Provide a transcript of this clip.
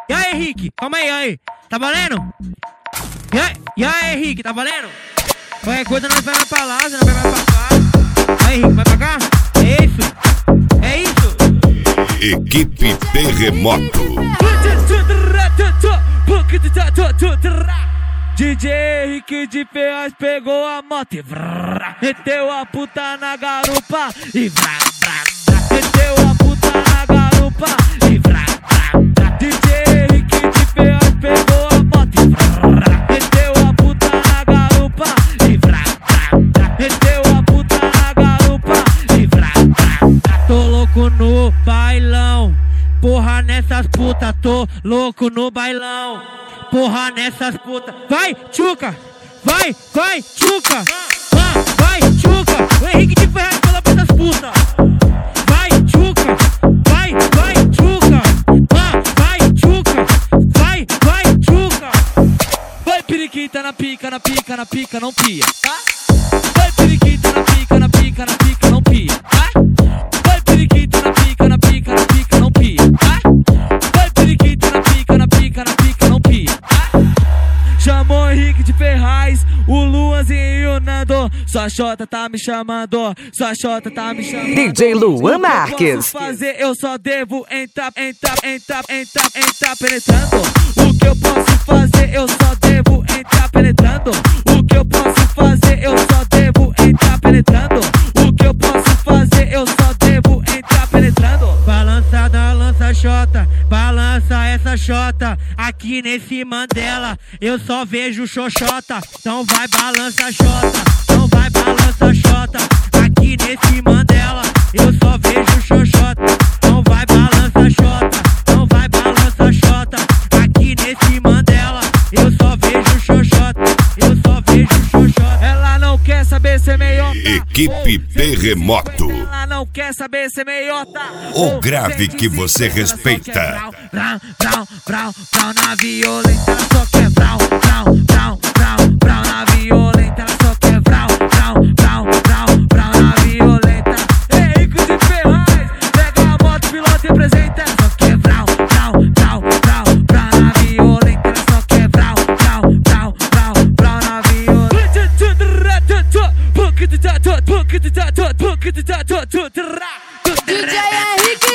E aí, Henrique? Calma aí. Tá valendo? E aí, Henrique? Tá valendo? Qualquer coisa nós vai pra lá, você não vai pra cá. Aí, Henrique, vai pra cá? É isso? É isso? Equipe Terremoto. DJ Henrique de Ferraz pegou a moto e meteu a puta na garupa e meteu a puta na garupa e DJ Henrique de Ferraz pegou a moto e meteu a puta na garupa e meteu a puta na garupa e tô louco no bailão, porra nessas putas, tô louco no bailão. Porra nessas putas. Vai, tchuca! Vai, tchuca! Vai, tchuca! O Henrique de Ferraz falou pra essas putas. Vai, tchuca! Vai, tchuca! Vai, tchuca! Vai, tchuca! Vai, periquita na pica, na pica, na pica, não pia. Vai, periquita na pica, na pica, na pica, não pia. Vai, periquita na pica, na pica, na pica, não pia. Vai, periquita na pica, na pica, na pica, não pia. Chamou Henrique de Ferraz, o Luanzinho e o Nando. Sua xota tá me chamando, sua xota tá me chamando. DJ Luan Marques. Eu só devo entrar penetrando. O que eu posso fazer, eu só devo entrar penetrando. O que eu posso fazer, eu só devo entrar penetrando. O que eu posso fazer, eu só devo entrar penetrando. Balança da lança xota, balança essa xota. Aqui nesse Mandela eu só vejo xoxota. Então vai balança xota, então vai balança xota. Aqui nesse Mandela eu só vejo xoxota. Então vai balança xota, então vai balança xota. Aqui nesse Mandela eu só vejo xoxota, eu só vejo xoxota. Ela não quer saber ser meiota. Equipe Terremoto. Ela não quer saber ser meiota. O grave que você respeita. Brau na violenta, só quer brau na violenta, só quer brau na violenta. Henrique de Ferraz, pega a moto, piloto e apresenta. Só quer brau na violenta, só quer brau na violenta. DJ Henrique